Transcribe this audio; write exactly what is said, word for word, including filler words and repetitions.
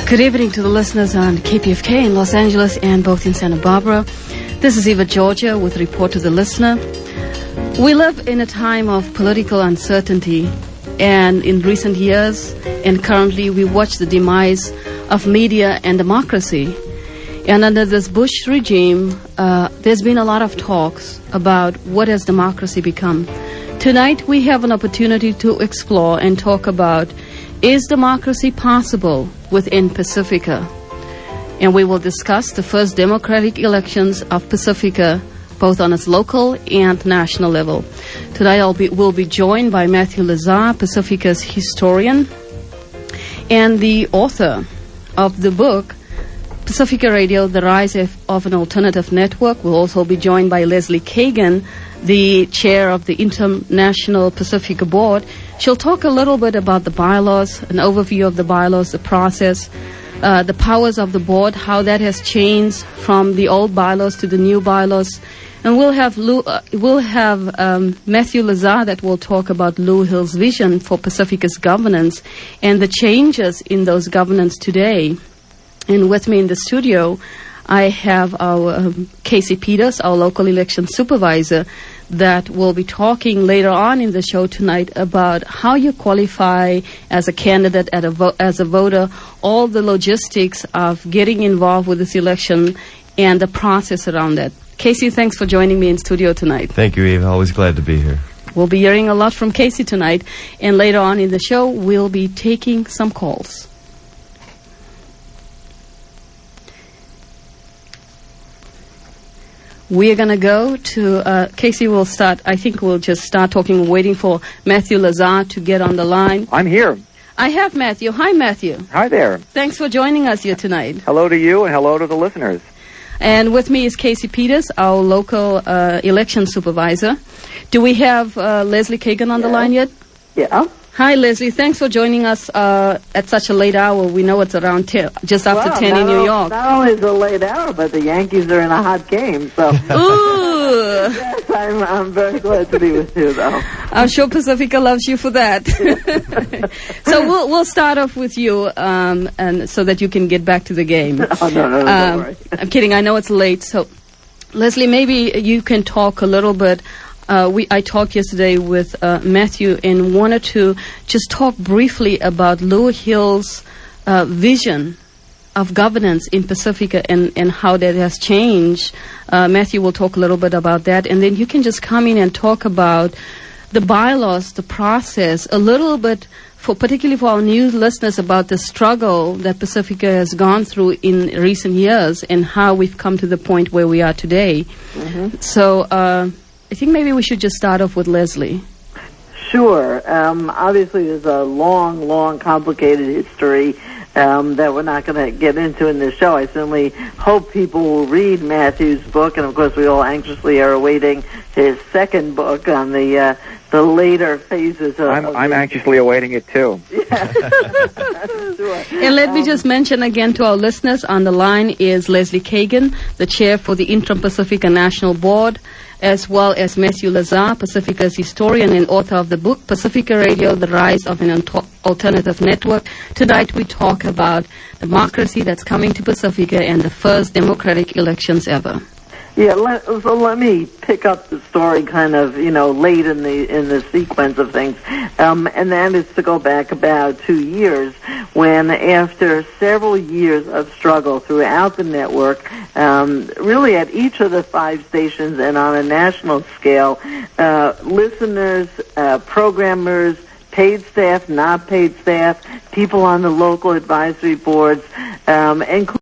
Good evening to the listeners on K P F K in Los Angeles and both in Santa Barbara. This is Eva Georgia with a report to the listener. We live in a time of political uncertainty, and in recent years and currently we watch the demise of media and democracy. And under this Bush regime, uh, there's been a lot of talks about what has democracy become. Tonight we have an opportunity to explore and talk about, is democracy possible within Pacifica? And we will discuss the first democratic elections of Pacifica, both on its local and national level. Tonight I'll be, we'll be joined by Matthew Lazar, Pacifica's historian, and the author of the book, Pacifica Radio, The Rise of, of an Alternative Network. We'll also be joined by Leslie Kagan, the chair of the International Pacifica Board. She'll talk a little bit about the bylaws, an overview of the bylaws, the process, uh, the powers of the board, how that has changed from the old bylaws to the new bylaws. And we'll have Lou, uh, we'll have um, Matthew Lazar that will talk about Lou Hill's vision for Pacifica's governance and the changes in those governance today. And with me in the studio, I have our um, Casey Peters, our local election supervisor, that will be talking later on in the show tonight about how you qualify as a candidate, at a vo- as a voter, all the logistics of getting involved with this election and the process around that. Casey, thanks for joining me in studio tonight. Thank you, Eve. Always glad to be here. We'll be hearing a lot from Casey tonight, and later on in the show, we'll be taking some calls. We are going to go to, uh, Casey will start, I think we'll just start talking, waiting for Matthew Lazar to get on the line. I'm here. I have Matthew. Hi, Matthew. Hi there. Thanks for joining us here tonight. Hello to you and hello to the listeners. And with me is Casey Peters, our local uh, election supervisor. Do we have uh, Leslie Kagan on yeah. the line yet? Yeah. Hi, Leslie. Thanks for joining us uh, at such a late hour. We know it's around ten, just after well, ten in New York. Not only is it a late hour, but the Yankees are in a hot game. So, ooh, yes, I'm, I'm very glad to be with you, though. I'm sure Pacifica loves you for that. So we'll we'll start off with you, um, and so that you can get back to the game. Oh no, no, no, um, don't worry. I'm kidding. I know it's late. So, Leslie, maybe you can talk a little bit. Uh, we I talked yesterday with uh, Matthew and wanted to just talk briefly about Lou Hill's uh, vision of governance in Pacifica and, and how that has changed. Uh, Matthew will talk a little bit about that, and then you can just come in and talk about the bylaws, the process, a little bit, for particularly for our new listeners, about the struggle that Pacifica has gone through in recent years and how we've come to the point where we are today. Mm-hmm. So. Uh, I think maybe we should just start off with Leslie. Sure. Um, obviously, there's a long, long, complicated history um, that we're not going to get into in this show. I certainly hope people will read Matthew's book, and of course, we all anxiously are awaiting his second book on the uh, the later phases of. I'm, of I'm anxiously awaiting it too. Yeah. Sure. And let um, me just mention again to our listeners, on the line is Leslie Kagan, the chair for the Inter-Pacifica National Board, as well as Matthew Lazar, Pacifica's historian and author of the book, Pacifica Radio, The Rise of an Alternative Network. Tonight we talk about democracy that's coming to Pacifica and the first democratic elections ever. Yeah, let, so let me pick up the story kind of, you know, late in the in the sequence of things. Um, and that is to go back about two years when, after several years of struggle throughout the network, um, really at each of the five stations and on a national scale, uh, listeners, uh, programmers, paid staff, not paid staff, people on the local advisory boards, um, including